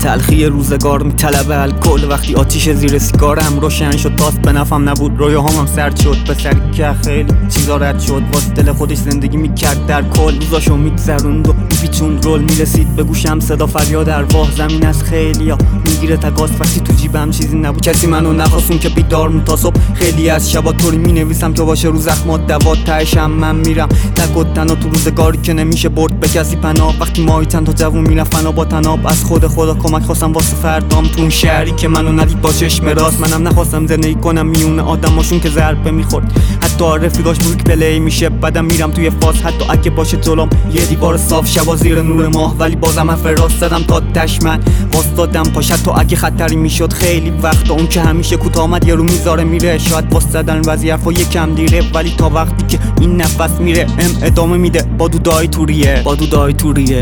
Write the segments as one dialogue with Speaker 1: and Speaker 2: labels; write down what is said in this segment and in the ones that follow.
Speaker 1: تلخی روزگار میطلبه الکل. وقتی آتیش زیر سیگارم روشن شد باز به نفعم نبود، رویاهامم سرد شد به سری که خیلی چیزا رد شد. واسه دل خودش زندگی میکرد در کل، روزاشو میگذروند و میپیچوند رول. میرسید به گوشم صدا فریاد ارواح زمین از خیلیا میگیره تکاس. وقتی تو جیبم چیزی نبود کسی منو نخواستون که بیدار مون تا صبح. خیلی از شبا طوری مینویسم که باشه رو زخمات دوا، تهشم من میرم تک و تنها تو روزگاری که نمیشه برد به کسی پناه. وقتی ماهی چند تا جوون میرفتن و با تناب از خدا کمک خواستم واسه فردام تو اون شهری که منو ندید با چشم راست. منم نخواستم زندگی کنم میونه آدماشون که ضربه میخورد، حتی رفیقاش بروک پلی میشه بعدم میرم توی فاز. حتی اگه باشه جلوم یه دیوار صاف شبا زیر نور ماه، ولی بازم من فراز زدم تا تشمن واسدادم پاش. حتی اگه خطری میشد خیلی وقتا اون که همیشه کوتاه آمد یه رو میذاره میره. شاید واسدادن وضعیت و یکم دیره، ولی تا وقتی که این نفس میره ادامه میده با دودای توریه.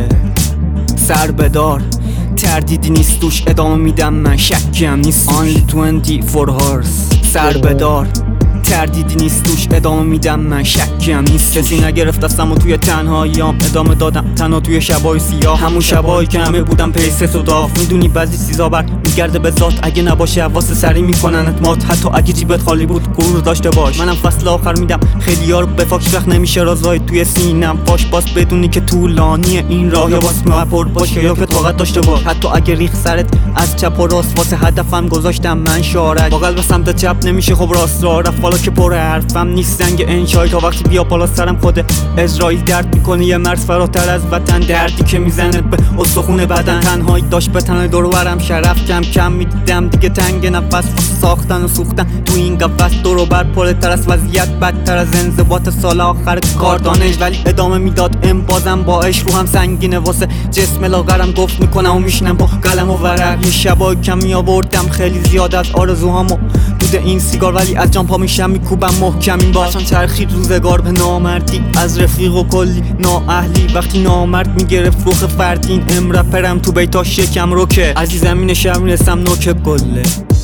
Speaker 1: سر بدار تردیدی نیست توش، ادامه میدم من شکیم نیست. Only 24 hours. سر بدار تردیدی نیست توش، ادامه میدم من شکیم نیست. کسی نگرفت دستم و توی تنهاییام ادامه دادم تنها توی شبای سیاه. همون شبایی که همه بودم پیسه صداف. میدونی بعضی چیزا بر میگرده به ذات، اگه نباشه حواس سری میکننت مات. حتی اگه جیبت خالی بود غرور داشته باش. منم فصل آخر میدم خیلی‌ها رو به فاکش وقت نمیشه رازای توی سینم پاش. باز بدونی که طولانیه این راه، یا واسه مپر باشه یا که طاقت داشته باش. حتی اگه ریخ سرت از چپ و راست واسه هدفم گذاشتم من شارک. با قلب سمت چپ نمیشه خب راست راه رفت. حالا که پر حرفم نیست زنگ انشای، تا وقتی بیا بالا سرم خود اسرائیل درد میکنه یه مرز فراتر از وطن. دردی که میزنه به استخون بدن، تنهایی داشت به تنه دور و برم شرف کم میدیدم دیگه تنگ نفس ساختن و سوختن تو این قفس. دور و بر پرتر از وضعیت بدتر از انضباط سال آخر کار دانش، ولی ادامه میداد بازم با عشق روحم سنگینه. واسه جسم لاغرم گفت میکنم و میشنم با قلم و ورق. یه شبای کم میآوردم خیلی زیاد از آرزوهامو دود این سیگار، ولی از جام پا میشم میکوبم محکم این بار. چون چرخید روزگار به نامردی از رفیق و کلی نااهلی. وقتی نامرد میگرفت روخ فردین رپرم تو بیتاش یکم روکه. از این زمین شهر میرسم نوک گله.